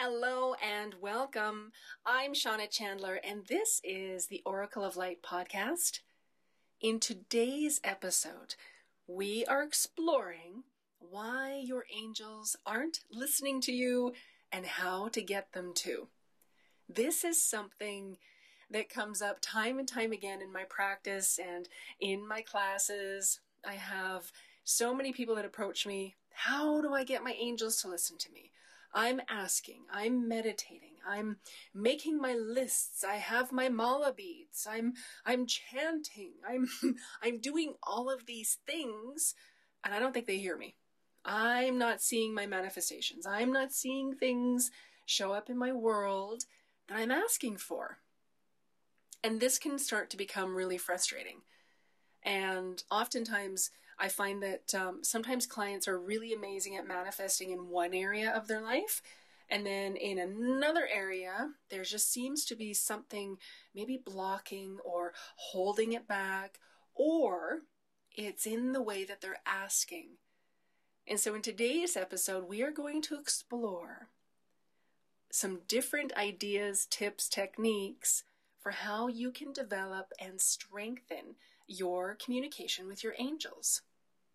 Hello and welcome. I'm Shauna Chandler, and this is the Oracle of Light podcast. In today's episode, we are exploring why your angels aren't listening to you and how to get them to. This is something that comes up time and time again in my practice and in my classes. I have so many people that approach me. How do I get my angels to listen to me? I'm asking, I'm meditating, I'm making my lists, I have my mala beads, I'm chanting, I'm doing all of these things, and I don't think they hear me. I'm not seeing my manifestations. I'm not seeing things show up in my world that I'm asking for. And this can start to become really frustrating. And oftentimes I find that sometimes clients are really amazing at manifesting in one area of their life. And then in another area, there just seems to be something maybe blocking or holding it back, or it's in the way that they're asking. And so in today's episode, we are going to explore some different ideas, tips, techniques for how you can develop and strengthen your communication with your angels.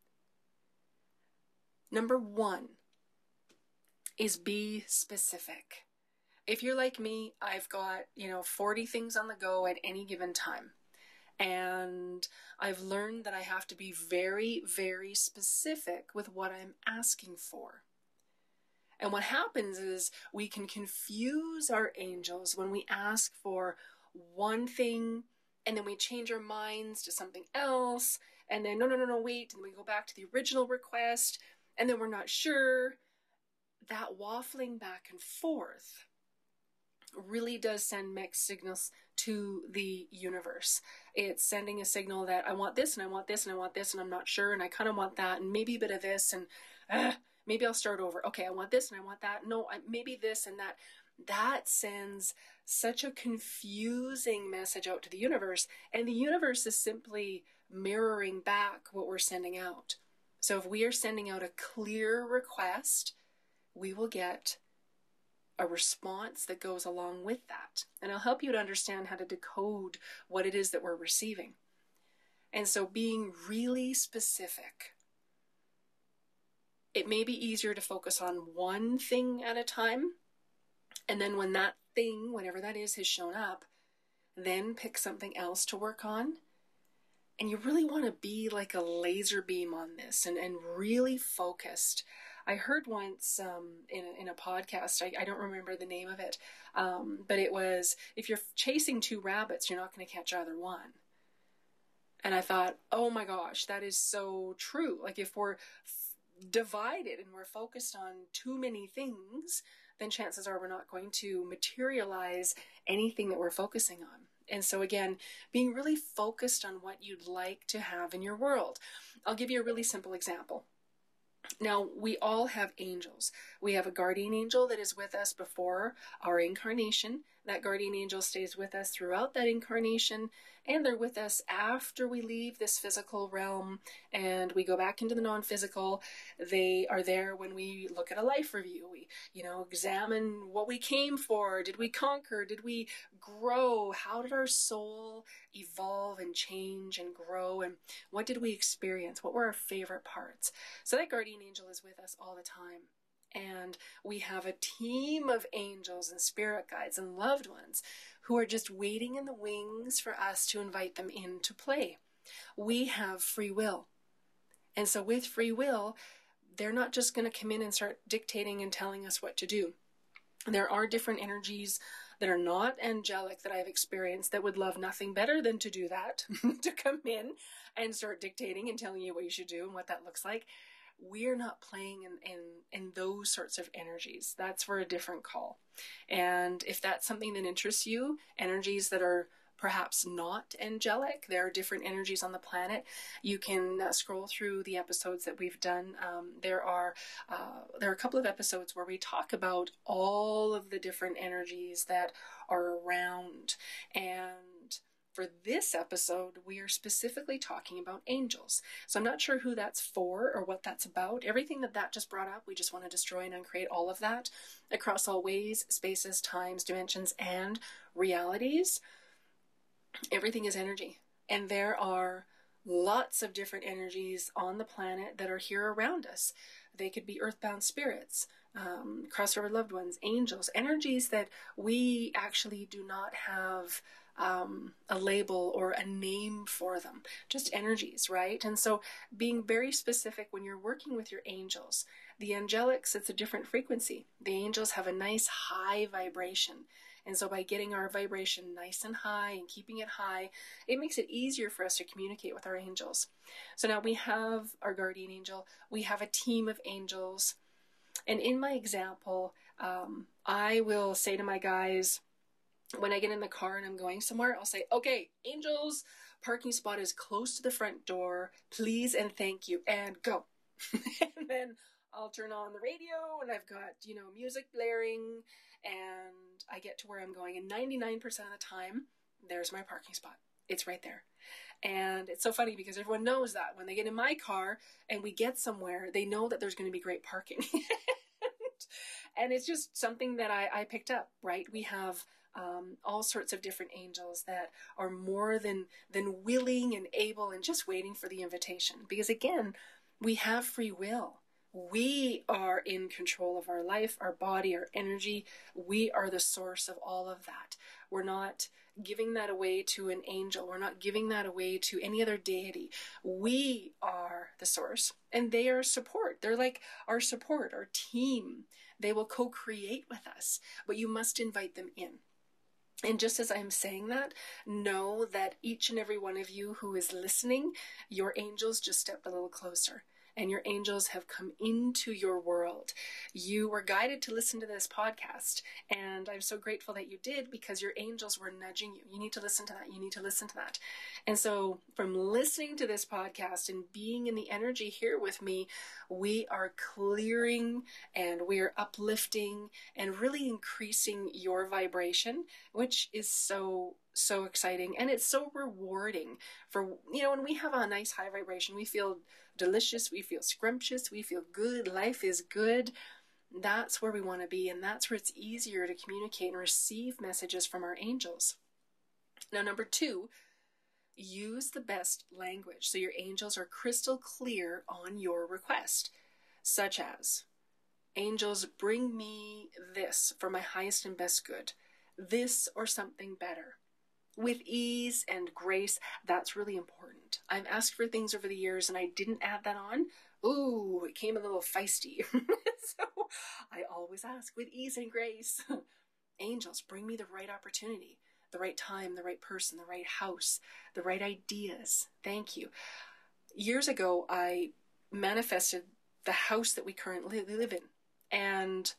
Number 1 is be specific. If you're like me, I've got, 40 things on the go at any given time. And I've learned that I have to be very, very specific with what I'm asking for. And what happens is we can confuse our angels when we ask for one thing, and then we change our minds to something else, and then no, wait, and we go back to the original request, and then we're not sure. That waffling back and forth really does send mixed signals to the universe. It's sending a signal that I want this, and I want this, and I want this, and I'm not sure, and I kind of want that, and maybe a bit of this, and maybe I'll start over. Okay, I want this, and I want that. No, maybe this and that. That sends such a confusing message out to the universe, and the universe is simply mirroring back what we're sending out. So if we are sending out a clear request, we will get a response that goes along with that. And I'll help you to understand how to decode what it is that we're receiving. And so being really specific. It may be easier to focus on one thing at a time. And then when that thing, whatever that is, has shown up, then pick something else to work on. And you really want to be like a laser beam on this and really focused. I heard once in a podcast, I don't remember the name of it, but it was, if you're chasing 2 rabbits, you're not going to catch either one. And I thought, oh my gosh, that is so true. Like if we're divided and we're focused on too many things, then chances are we're not going to materialize anything that we're focusing on. And so again, being really focused on what you'd like to have in your world. I'll give you a really simple example. Now, we all have angels. We have a guardian angel that is with us before our incarnation. That guardian angel stays with us throughout that incarnation, and they're with us after we leave this physical realm and we go back into the non-physical. They are there when we look at a life review. We, examine what we came for. Did we conquer? Did we grow? How did our soul evolve and change and grow? And what did we experience? What were our favorite parts? So that guardian angel is with us all the time. And we have a team of angels and spirit guides and loved ones who are just waiting in the wings for us to invite them into play. We have free will. And so with free will, they're not just going to come in and start dictating and telling us what to do. There are different energies that are not angelic that I've experienced that would love nothing better than to do that, to come in and start dictating and telling you what you should do and what that looks like. We're not playing in those sorts of energies. That's for a different call. And if that's something that interests you, energies that are perhaps not angelic, there are different energies on the planet. You can scroll through the episodes that we've done. There are a couple of episodes where we talk about all of the different energies that are around. And for this episode, we are specifically talking about angels. So I'm not sure who that's for or what that's about. Everything that just brought up, we just want to destroy and uncreate all of that across all ways, spaces, times, dimensions, and realities. Everything is energy. And there are lots of different energies on the planet that are here around us. They could be earthbound spirits, crossover loved ones, angels, energies that we actually do not have a label or a name for them, just energies, right? And so being very specific when you're working with your angels, the angelics, it's a different frequency. The angels have a nice high vibration. And so by getting our vibration nice and high and keeping it high, it makes it easier for us to communicate with our angels. So now we have our guardian angel, we have a team of angels. And in my example, I will say to my guys, when I get in the car and I'm going somewhere, I'll say, okay, angels, parking spot is close to the front door, please and thank you, and go. And then I'll turn on the radio and I've got, music blaring and I get to where I'm going. And 99% of the time, there's my parking spot. It's right there. And it's so funny because everyone knows that when they get in my car and we get somewhere, they know that there's going to be great parking. And it's just something that I picked up, right? We have all sorts of different angels that are more than willing and able and just waiting for the invitation. Because again, we have free will. We are in control of our life, our body, our energy. We are the source of all of that. We're not giving that away to an angel. We're not giving that away to any other deity. We are the source, and they are support. They're like our support, our team. They will co-create with us, but you must invite them in. And just as I'm saying that, know that each and every one of you who is listening, your angels just stepped a little closer. And your angels have come into your world. You were guided to listen to this podcast. And I'm so grateful that you did, because your angels were nudging you. You need to listen to that. You need to listen to that. And so from listening to this podcast and being in the energy here with me, we are clearing and we're uplifting and really increasing your vibration, which is so exciting. And it's so rewarding for, when we have a nice high vibration, we feel delicious, we feel scrumptious, we feel good, life is good. That's where we want to be, and that's where it's easier to communicate and receive messages from our angels. Now, number 2, use the best language so your angels are crystal clear on your request, such as, angels, bring me this for my highest and best good, this or something better. With ease and grace, that's really important. I've asked for things over the years and I didn't add that on. Ooh, it came a little feisty. So I always ask with ease and grace. Angels, bring me the right opportunity, the right time, the right person, the right house, the right ideas. Thank you. Years ago, I manifested the house that we currently live in. And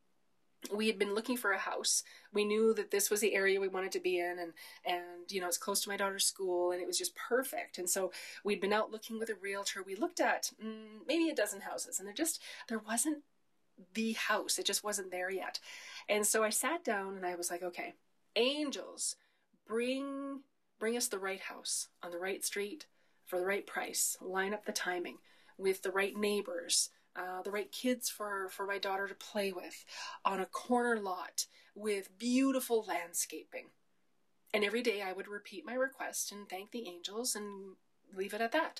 we had been looking for a house. We knew that this was the area we wanted to be in, and it's close to my daughter's school, and it was just perfect. And so we'd been out looking with a realtor. We looked at maybe a dozen houses, and there wasn't the house. It just wasn't there yet. And so I sat down and I was like, okay, angels, bring us the right house on the right street for the right price. Line up the timing with the right neighbors, the right kids for my daughter to play with, on a corner lot with beautiful landscaping. And every day I would repeat my request and thank the angels and leave it at that.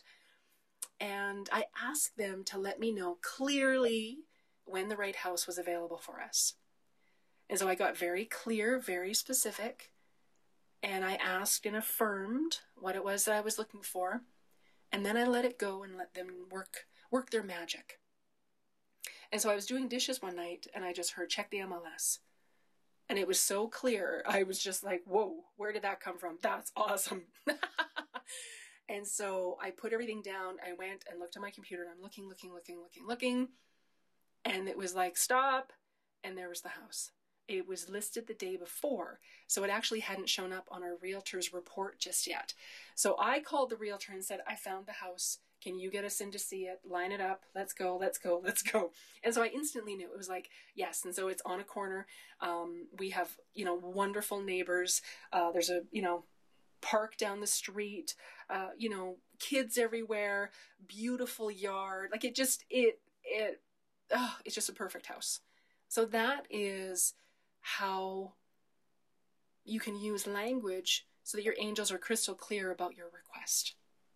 And I asked them to let me know clearly when the right house was available for us. And so I got very clear, very specific, and I asked and affirmed what it was that I was looking for. And then I let it go and let them work their magic. And so I was doing dishes one night and I just heard, check the MLS. And it was so clear. I was just like, whoa, where did that come from? That's awesome. And so I put everything down. I went and looked at my computer and I'm looking. And it was like, stop. And there was the house. It was listed the day before. So it actually hadn't shown up on our realtor's report just yet. So I called the realtor and said, I found the house. Can you get us in to see it? Line it up. Let's go. And so I instantly knew. It was like, yes. And so it's on a corner. We have, wonderful neighbors. There's a, park down the street, kids everywhere, beautiful yard. Like it's just a perfect house. So that is how you can use language so that your angels are crystal clear about your request.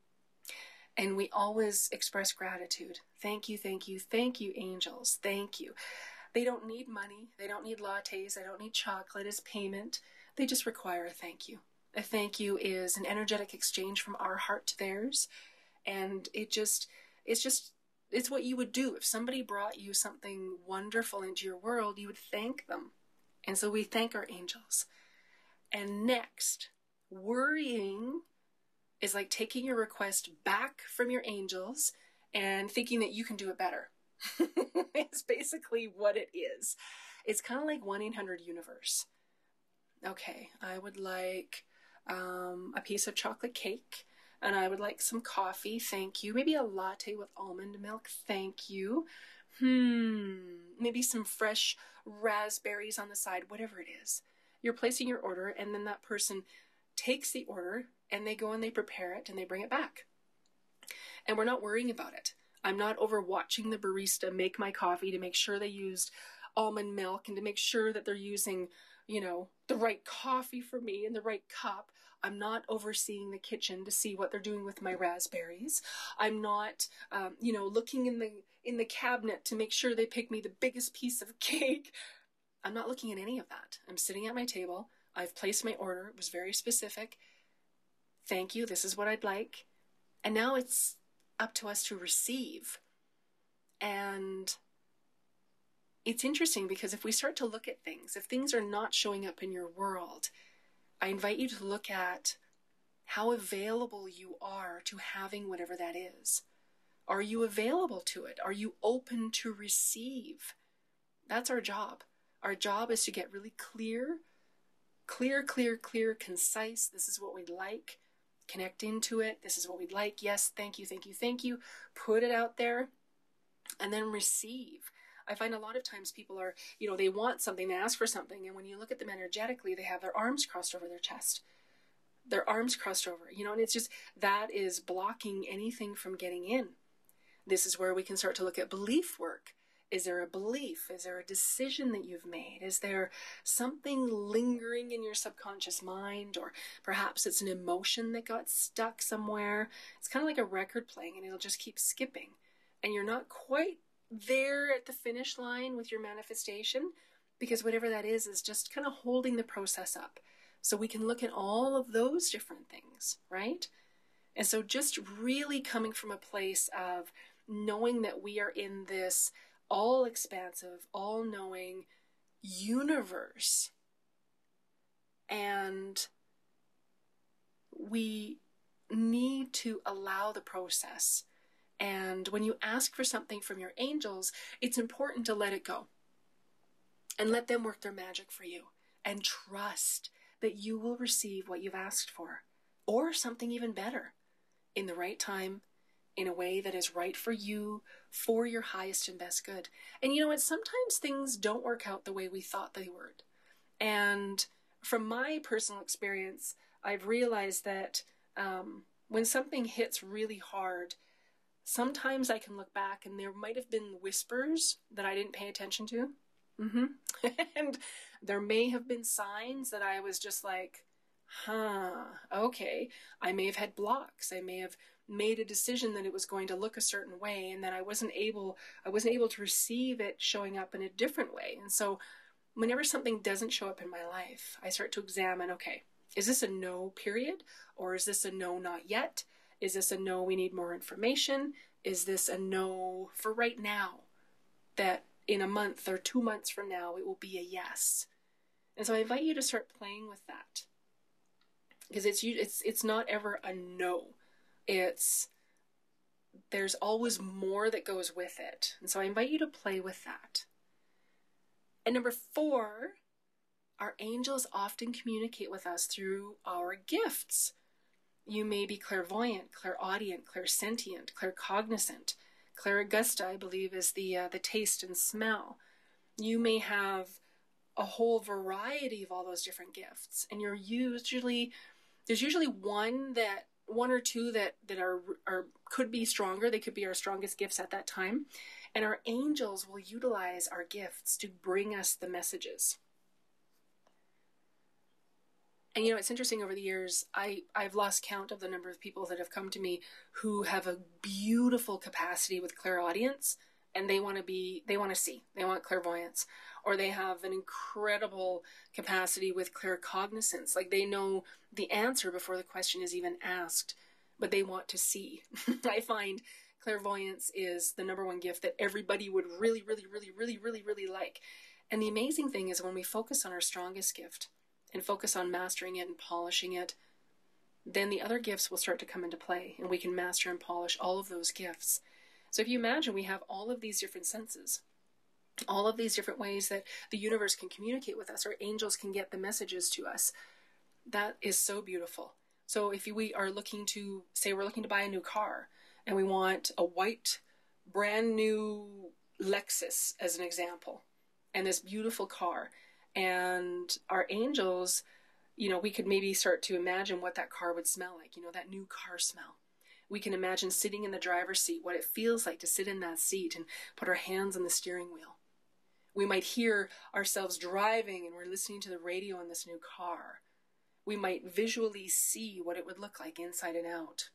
And we always express gratitude. Thank you, thank you, thank you, angels. Thank you. They don't need money. They don't need lattes. They don't need chocolate as payment. They just require a thank you. A thank you is an energetic exchange from our heart to theirs. And it's what you would do. If somebody brought you something wonderful into your world, you would thank them. And so we thank our angels. And next, worrying is like taking your request back from your angels and thinking that you can do it better. It's basically what it is. It's kind of like 1-800-Universe. Okay, I would like a piece of chocolate cake, and I would like some coffee, thank you. Maybe a latte with almond milk, thank you. Maybe some fresh raspberries on the side, whatever it is. You're placing your order, and then that person takes the order, and they go and they prepare it, and they bring it back. And we're not worrying about it. I'm not overwatching the barista make my coffee to make sure they used almond milk and to make sure that they're using, the right coffee for me and the right cup. I'm not overseeing the kitchen to see what they're doing with my raspberries. I'm not, looking in the cabinet to make sure they pick me the biggest piece of cake. I'm not looking at any of that. I'm sitting at my table. I've placed my order. It was very specific. Thank you. This is what I'd like. And now it's up to us to receive. And it's interesting because if we start to look at things, if things are not showing up in your world, I invite you to look at how available you are to having whatever that is. Are you available to it? Are you open to receive? That's our job. Our job is to get really clear, concise. This is what we'd like. Connect into it. This is what we'd like. Yes, thank you, thank you, thank you. Put it out there and then receive. I find a lot of times people are, they want something, they ask for something, and when you look at them energetically, they have their arms crossed over their chest. Their arms crossed over, and it's just, that is blocking anything from getting in. This is where we can start to look at belief work. Is there a belief? Is there a decision that you've made? Is there something lingering in your subconscious mind? Or perhaps it's an emotion that got stuck somewhere. It's kind of like a record playing and it'll just keep skipping. And you're not quite there at the finish line with your manifestation because whatever that is just kind of holding the process up. So we can look at all of those different things, right? And so just really coming from a place of knowing that we are in this all-expansive, all-knowing universe. And we need to allow the process. And when you ask for something from your angels, it's important to let it go. And let them work their magic for you. And trust that you will receive what you've asked for. Or something even better. In the right time, in a way that is right for you, for your highest and best good. And you know what? Sometimes things don't work out the way we thought they would. And from my personal experience, I've realized that when something hits really hard, sometimes I can look back and there might have been whispers that I didn't pay attention to. And there may have been signs that I was just like, okay. I may have had blocks. I may have made a decision that it was going to look a certain way, and then I wasn't able to receive it showing up in a different way. And so whenever something doesn't show up in my life, I start to examine, okay, is this a no period? Or is this a no not yet? Is this a no we need more information? Is this a no for right now? That in a month or 2 months from now, it will be a yes. And so I invite you to start playing with that. Because it's not ever a no. There's always more that goes with it. And so I invite you to play with that. And number 4, our angels often communicate with us through our gifts. You may be clairvoyant, clairaudient, clairsentient, claircognizant. Clairaugusta, I believe, is the taste and smell. You may have a whole variety of all those different gifts. And you're usually There's usually one or two that are could be stronger. They could be our strongest gifts at that time. And our angels will utilize our gifts to bring us the messages. And it's interesting, over the years, I've lost count of the number of people that have come to me who have a beautiful capacity with clairaudience, and they want to see, they want clairvoyance, or they have an incredible capacity with claircognizance, like they know the answer before the question is even asked, but they want to see. I find clairvoyance is the number one gift that everybody would really, really, really, really, really, really like. And the amazing thing is, when we focus on our strongest gift and focus on mastering it and polishing it, then the other gifts will start to come into play, and we can master and polish all of those gifts. So if you imagine, we have all of these different senses, all of these different ways that the universe can communicate with us, or angels can get the messages to us. That is so beautiful. So if we are looking to, say we're looking to buy a new car, and we want a white, brand new Lexus as an example, and this beautiful car, and our angels, we could maybe start to imagine what that car would smell like, that new car smell. We can imagine sitting in the driver's seat, what it feels like to sit in that seat and put our hands on the steering wheel. We might hear ourselves driving and we're listening to the radio in this new car. We might visually see what it would look like inside and out.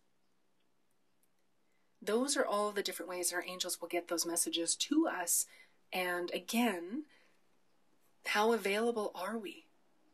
Those are all the different ways our angels will get those messages to us. And again, how available are we?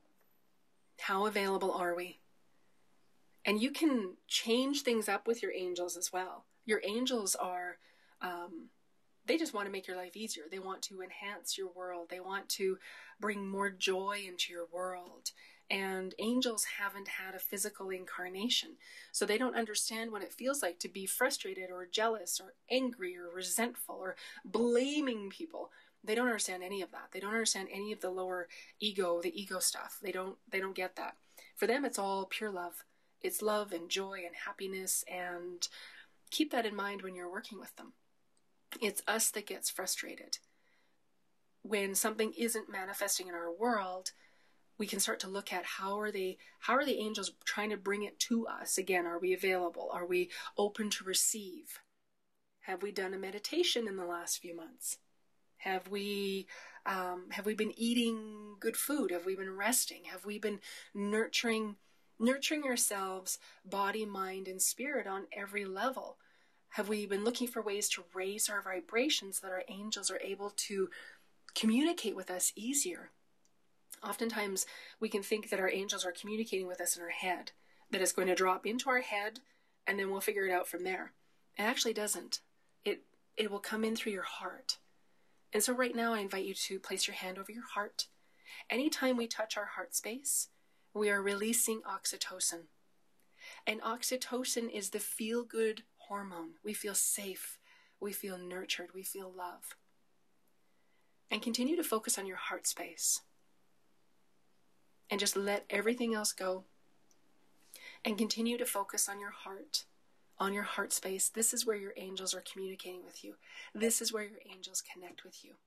How available are we? And you can change things up with your angels as well. Your angels are, they just want to make your life easier. They want to enhance your world. They want to bring more joy into your world. And angels haven't had a physical incarnation, so they don't understand what it feels like to be frustrated or jealous or angry or resentful or blaming people. They don't understand any of that. They don't understand any of the lower ego, the ego stuff. They don't get that. For them, it's all pure love. It's love and joy and happiness, and keep that in mind when you're working with them. It's us that gets frustrated. When something isn't manifesting in our world, we can start to look at how are the angels trying to bring it to us. Again, are we available? Are we open to receive? Have we done a meditation in the last few months? Have we been eating good food? Have we been resting? Have we been nurturing ourselves, body, mind, and spirit on every level? Have we been looking for ways to raise our vibrations so that our angels are able to communicate with us easier? Oftentimes, we can think that our angels are communicating with us in our head, that it's going to drop into our head, and then we'll figure it out from there. It actually doesn't. It will come in through your heart. And so right now, I invite you to place your hand over your heart. Anytime we touch our heart space, we are releasing oxytocin. And oxytocin is the feel-good hormone. We feel safe. We feel nurtured. We feel love. And continue to focus on your heart space. And just let everything else go. And continue to focus on your heart space. This is where your angels are communicating with you. This is where your angels connect with you.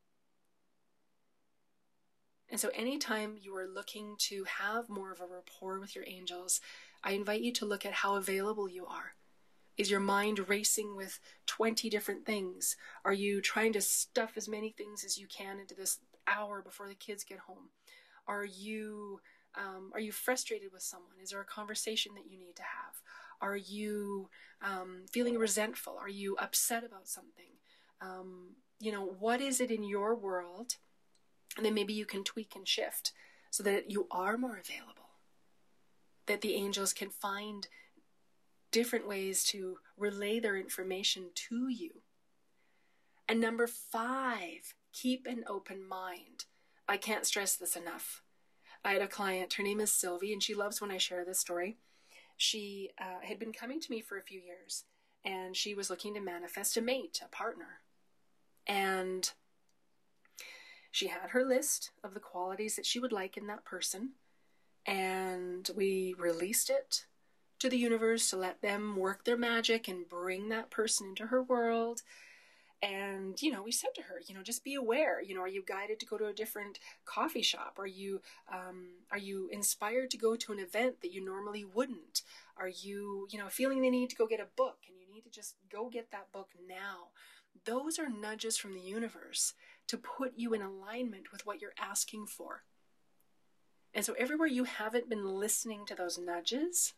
And so anytime you are looking to have more of a rapport with your angels, I invite you to look at how available you are. Is your mind racing with 20 different things? Are you trying to stuff as many things as you can into this hour before the kids get home? Are you frustrated with someone? Is there a conversation that you need to have? Are you feeling resentful? Are you upset about something? What is it in your world? And then maybe you can tweak and shift so that you are more available. That the angels can find different ways to relay their information to you. And number 5, keep an open mind. I can't stress this enough. I had a client, her name is Sylvie, and she loves when I share this story. She had been coming to me for a few years, and she was looking to manifest a mate, a partner. And she had her list of the qualities that she would like in that person, and we released it to the universe to let them work their magic and bring that person into her world. And, we said to her, just be aware, are you guided to go to a different coffee shop? Are you inspired to go to an event that you normally wouldn't? Are you, feeling the need to go get a book and you need to just go get that book now? Those are nudges from the universe to put you in alignment with what you're asking for. And so everywhere you haven't been listening to those nudges,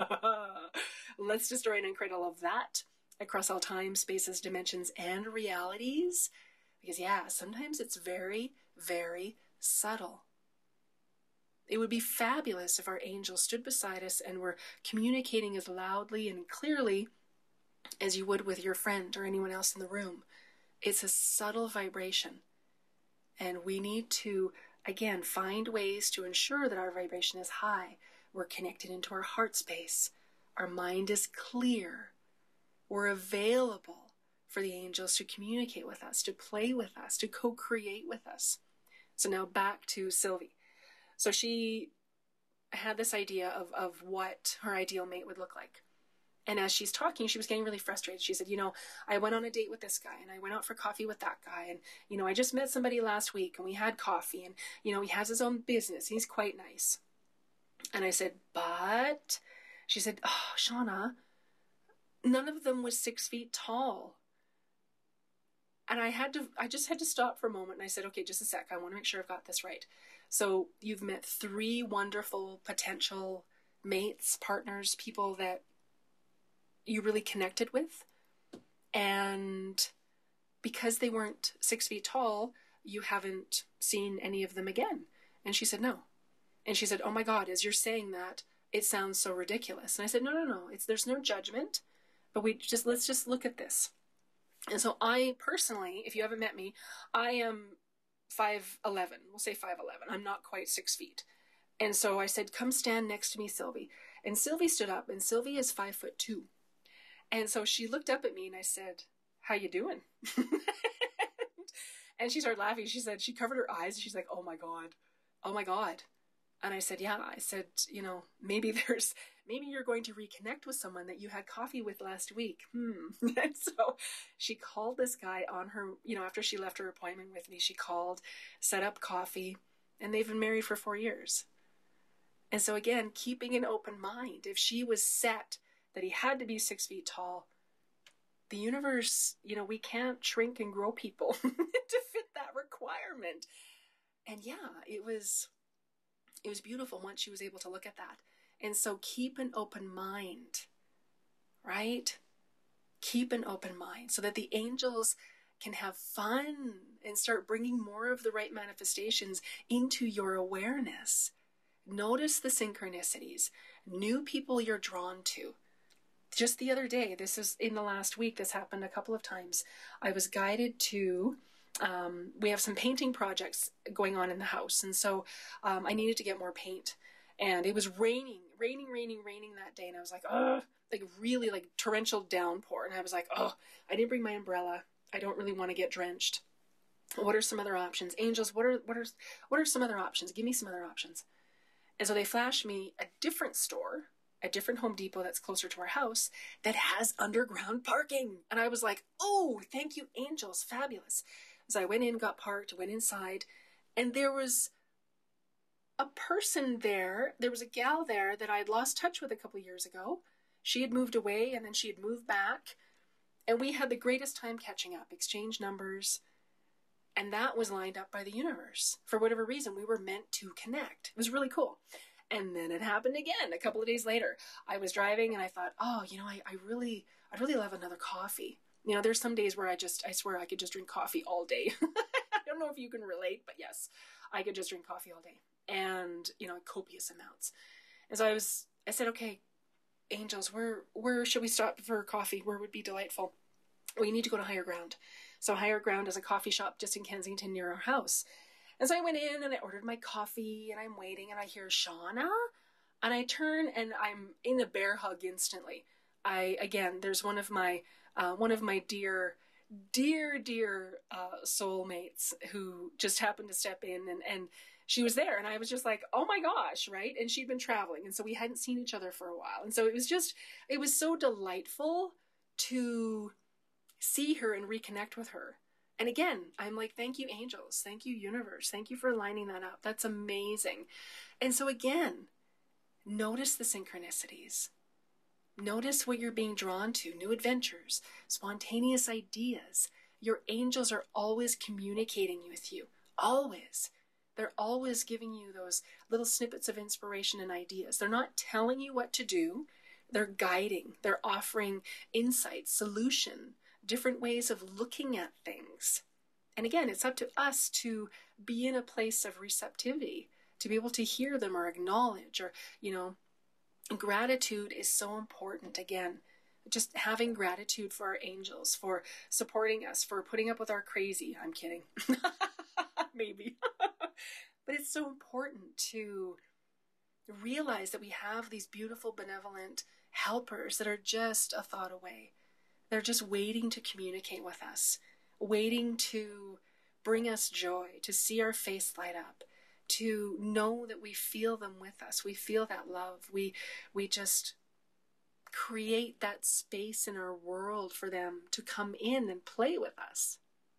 let's destroy and uncreate all of that across all time, spaces, dimensions, and realities. Because sometimes it's very, very subtle. It would be fabulous if our angels stood beside us and were communicating as loudly and clearly as you would with your friend or anyone else in the room. It's a subtle vibration. And we need to, again, find ways to ensure that our vibration is high. We're connected into our heart space. Our mind is clear. We're available for the angels to communicate with us, to play with us, to co-create with us. So now back to Sylvie. So she had this idea of what her ideal mate would look like. And as she's talking, she was getting really frustrated. She said, I went on a date with this guy and I went out for coffee with that guy. And, I just met somebody last week and we had coffee and, he has his own business. He's quite nice. And I said, but she said, oh, Shauna, none of them was 6 feet tall. And I just had to stop for a moment. And I said, okay, just a sec. I want to make sure I've got this right. So you've met 3 wonderful potential mates, partners, people that you really connected with. And because they weren't 6 feet tall, you haven't seen any of them again. And she said, no. And she said, oh my God, as you're saying that, it sounds so ridiculous. And I said, no. There's no judgment, but let's just look at this. And so I personally, if you haven't met me, I am 5'11". We'll say 5'11". I'm not quite 6 feet. And so I said, come stand next to me, Sylvie. And Sylvie stood up, and Sylvie is 5'2". And so she looked up at me and I said, how you doing? And she started laughing. She said, she covered her eyes. She's like, oh my God. And I said, maybe you're going to reconnect with someone that you had coffee with last week. And so she called this guy on her, after she left her appointment with me, she called, set up coffee, and they've been married for 4 years. And so again, keeping an open mind, if she was set that he had to be 6 feet tall, the universe, we can't shrink and grow people to fit that requirement. And it was beautiful once she was able to look at that. And so keep an open mind, right? Keep an open mind so that the angels can have fun and start bringing more of the right manifestations into your awareness. Notice the synchronicities, new people you're drawn to. Just the other day, this is in the last week, this happened a couple of times. I was guided to, we have some painting projects going on in the house. And so I needed to get more paint. And it was raining that day. And I was like, really like torrential downpour. And I was like, I didn't bring my umbrella. I don't really want to get drenched. What are some other options? Angels, what are some other options? Give me some other options. And so they flashed me a different store, a different Home Depot that's closer to our house that has underground parking. And I was like, oh, thank you, angels. Fabulous. So I went in, got parked, went inside, and there was a person there. There was a gal there that I had lost touch with a couple of years ago. She had moved away and then she had moved back. And we had the greatest time catching up, exchanged numbers. And that was lined up by the universe. For whatever reason, we were meant to connect. It was really cool. And then it happened again a couple of days later. I was driving and I thought, I'd really love another coffee. There's some days where I swear I could just drink coffee all day. I don't know if you can relate, but yes, I could just drink coffee all day. And, copious amounts. And so I said, okay, angels, where should we stop for coffee? Where would be delightful? We need to go to Higher Ground. So Higher Ground is a coffee shop just in Kensington near our house. And so I went in and I ordered my coffee and I'm waiting and I hear Shauna and I turn and I'm in a bear hug instantly. There's one of my dear soulmates who just happened to step in and she was there and I was just like, oh my gosh, right? And she'd been traveling and so we hadn't seen each other for a while. And so it was so delightful to see her and reconnect with her. And again, I'm like, thank you, angels. Thank you, universe. Thank you for lining that up. That's amazing. And so again, notice the synchronicities. Notice what you're being drawn to, new adventures, spontaneous ideas. Your angels are always communicating with you, always. They're always giving you those little snippets of inspiration and ideas. They're not telling you what to do. They're guiding. They're offering insight, solution, different ways of looking at things. And again, it's up to us to be in a place of receptivity, to be able to hear them or acknowledge, or, gratitude is so important. Again, just having gratitude for our angels, for supporting us, for putting up with our crazy. I'm kidding. Maybe. But it's so important to realize that we have these beautiful, benevolent helpers that are just a thought away. They're just waiting to communicate with us, waiting to bring us joy, to see our face light up, to know that we feel them with us. We feel that love. We just create that space in our world for them to come in and play with us.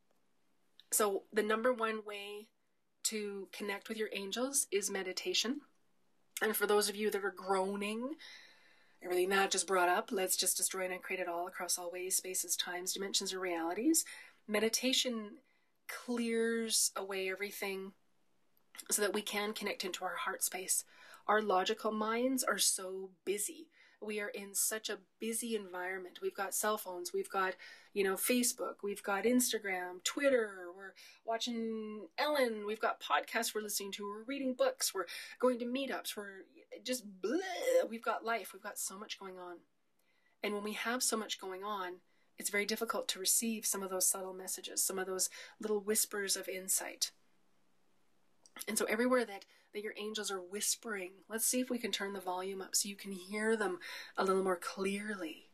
So the number one way to connect with your angels is meditation. And for those of you that are groaning, everything that just brought up, let's just destroy and uncreate it all across all ways, spaces, times, dimensions, or realities. Meditation clears away everything so that we can connect into our heart space. Our logical minds are so busy. We are in such a busy environment. We've got cell phones, we've got, Facebook, we've got Instagram, Twitter, we're watching Ellen, we've got podcasts we're listening to, we're reading books, we're going to meetups, we're just bleh. We've got life, we've got so much going on. And when we have so much going on, it's very difficult to receive some of those subtle messages, some of those little whispers of insight. And so everywhere that your angels are whispering, let's see if we can turn the volume up so you can hear them a little more clearly.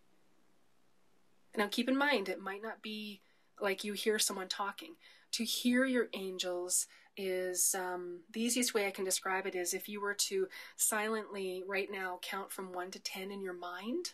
Now keep in mind, it might not be like you hear someone talking. To hear your angels is, the easiest way I can describe it is if you were to silently right now count from 1 to 10 in your mind.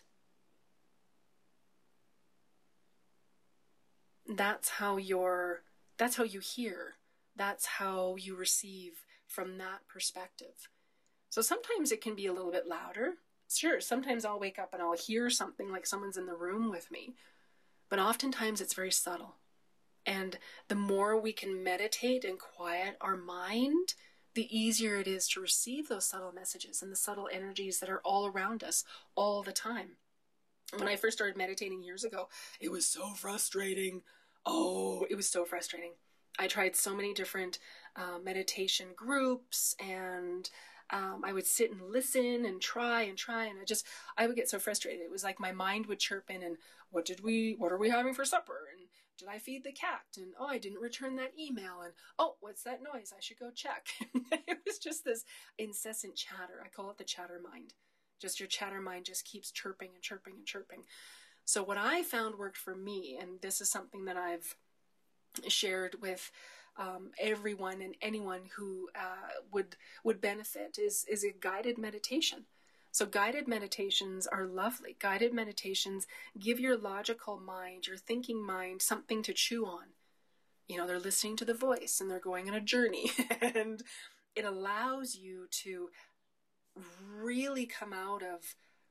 That's how you hear. That's how you receive from that perspective. So sometimes it can be a little bit louder. Sure, sometimes I'll wake up and I'll hear something like someone's in the room with me. But oftentimes it's very subtle. And the more we can meditate and quiet our mind, the easier it is to receive those subtle messages and the subtle energies that are all around us all the time. When I first started meditating years ago, it was so frustrating. Oh, it was so frustrating. I tried so many different meditation groups, and I would sit and listen and try, and I would get so frustrated. It was like my mind would chirp in, and what are we having for supper? And did I feed the cat? And oh, I didn't return that email. And oh, what's that noise? I should go check. It was just this incessant chatter. I call it the chatter mind. Just your chatter mind just keeps chirping and chirping and chirping. So what I found worked for me, and this is something that I've shared with everyone and anyone who would benefit, is a guided meditation. So guided meditations are lovely. Guided meditations give your logical mind, your thinking mind, something to chew on. They're listening to the voice and they're going on a journey, and it allows you to really come out of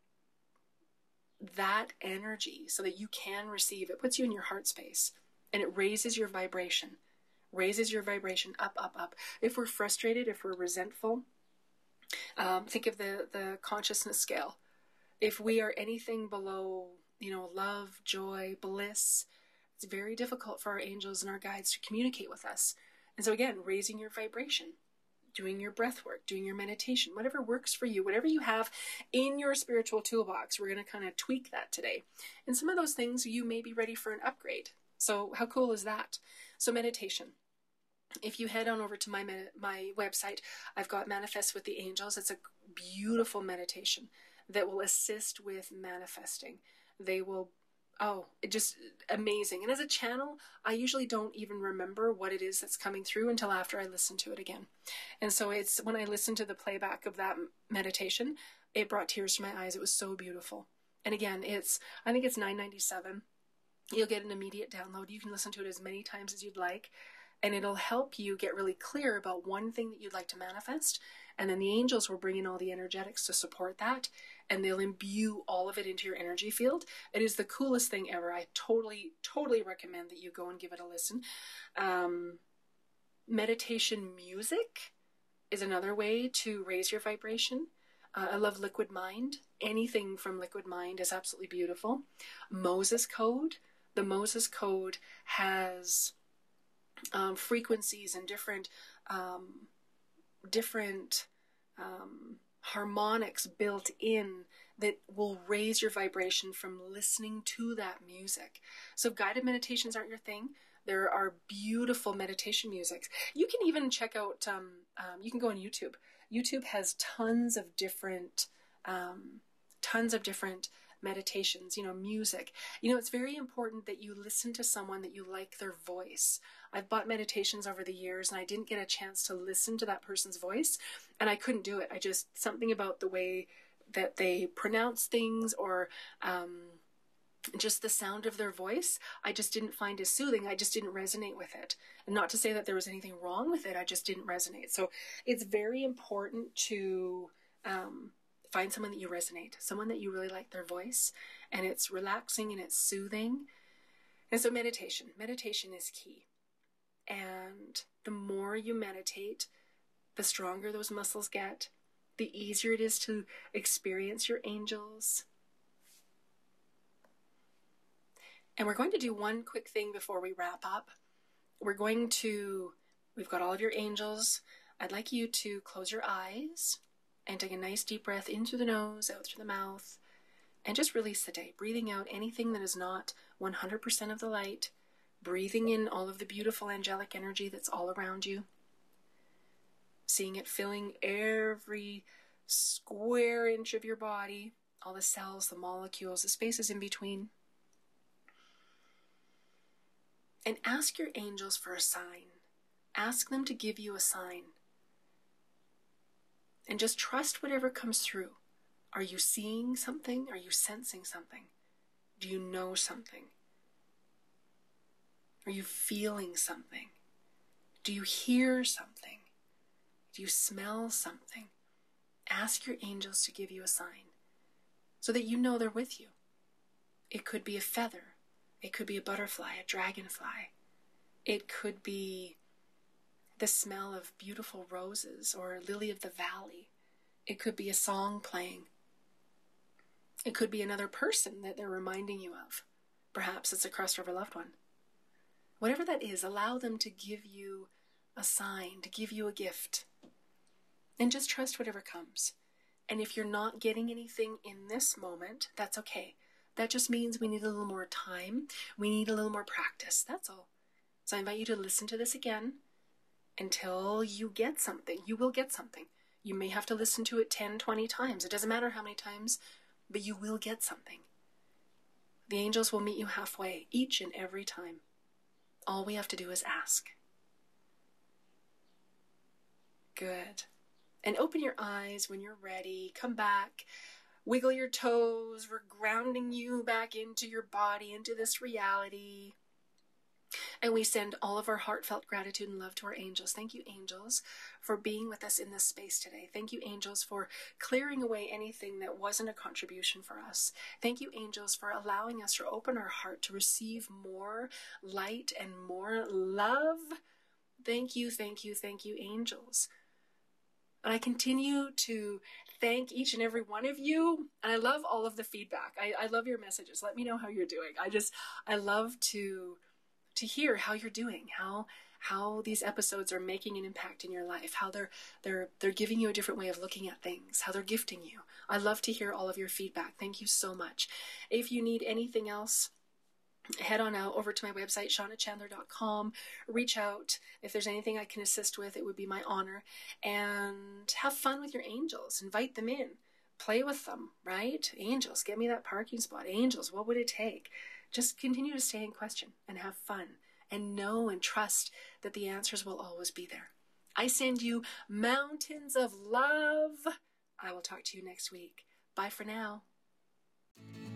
that energy so that you can receive. It puts you in your heart space, and it raises your vibration up, up, up. If we're frustrated, if we're resentful, think of the consciousness scale. If we are anything below, love, joy, bliss, it's very difficult for our angels and our guides to communicate with us. And so again, raising your vibration, doing your breath work, doing your meditation, whatever works for you, whatever you have in your spiritual toolbox, we're going to kind of tweak that today. And some of those things you may be ready for an upgrade. So how cool is that? So meditation. If you head on over to my website, I've got Manifest with the Angels. It's a beautiful meditation that will assist with manifesting. They will, just amazing. And as a channel, I usually don't even remember what it is that's coming through until after I listen to it again. And so it's when I listened to the playback of that meditation, it brought tears to my eyes. It was so beautiful. And again, I think it's $9.97. You'll get an immediate download. You can listen to it as many times as you'd like, and it'll help you get really clear about one thing that you'd like to manifest. And then the angels will bring in all the energetics to support that, and they'll imbue all of it into your energy field. It is the coolest thing ever. I totally recommend that you go and give it a listen. Meditation music is another way to raise your vibration. I love Liquid Mind. Anything from Liquid Mind is absolutely beautiful. Moses Code. The Moses Code has frequencies and different harmonics built in that will raise your vibration from listening to that music. So if guided meditations aren't your thing, there are beautiful meditation musics. You can even check out, you can go on YouTube. YouTube has tons of different meditations, music. It's very important that you listen to someone that you like their voice. I've bought meditations over the years and I didn't get a chance to listen to that person's voice, and I couldn't do it. Something about the way that they pronounce things, or just the sound of their voice, I just didn't find as soothing. I just didn't resonate with it. And not to say that there was anything wrong with it, I just didn't resonate. So it's very important to find someone that you resonate, someone that you really like their voice, and it's relaxing and it's soothing. And so meditation is key. And the more you meditate, the stronger those muscles get, the easier it is to experience your angels. And we're going to do one quick thing before we wrap up. We've got all of your angels. I'd like you to close your eyes and take a nice deep breath in through the nose, out through the mouth, and just release the day, breathing out anything that is not 100% of the light, breathing in all of the beautiful angelic energy that's all around you, seeing it filling every square inch of your body, all the cells, the molecules, the spaces in between. And ask your angels for a sign. Ask them to give you a sign. And just trust whatever comes through. Are you seeing something? Are you sensing something? Do you know something? Are you feeling something? Do you hear something? Do you smell something? Ask your angels to give you a sign so that you know they're with you. It could be a feather. It could be a butterfly, a dragonfly. It could be the smell of beautiful roses or lily of the valley. It could be a song playing. It could be another person that they're reminding you of. Perhaps it's a Cross River loved one. Whatever that is, allow them to give you a sign, to give you a gift. And just trust whatever comes. And if you're not getting anything in this moment, that's okay. That just means we need a little more time. We need a little more practice. That's all. So I invite you to listen to this again until you get something. You will get something. You may have to listen to it 10, 20 times. It doesn't matter how many times, but you will get something. The angels will meet you halfway each and every time. All we have to do is ask. Good. And open your eyes when you're ready. Come back. Wiggle your toes. We're grounding you back into your body, into this reality. And we send all of our heartfelt gratitude and love to our angels. Thank you, angels, for being with us in this space today. Thank you, angels, for clearing away anything that wasn't a contribution for us. Thank you, angels, for allowing us to open our heart to receive more light and more love. Thank you, angels. And I continue to thank each and every one of you. And I love all of the feedback. I love your messages. Let me know how you're doing. I love to hear how you're doing, how these episodes are making an impact in your life, how they're giving you a different way of looking at things, how they're gifting you. I love to hear all of your feedback. Thank you so much. If you need anything else, head on out over to my website, shaunachandler.com. Reach out. If there's anything I can assist with, it would be my honor. And have fun with your angels. Invite them in. Play with them, right? Angels, get me that parking spot. Angels, what would it take? Just continue to stay in question and have fun and know and trust that the answers will always be there. I send you mountains of love. I will talk to you next week. Bye for now.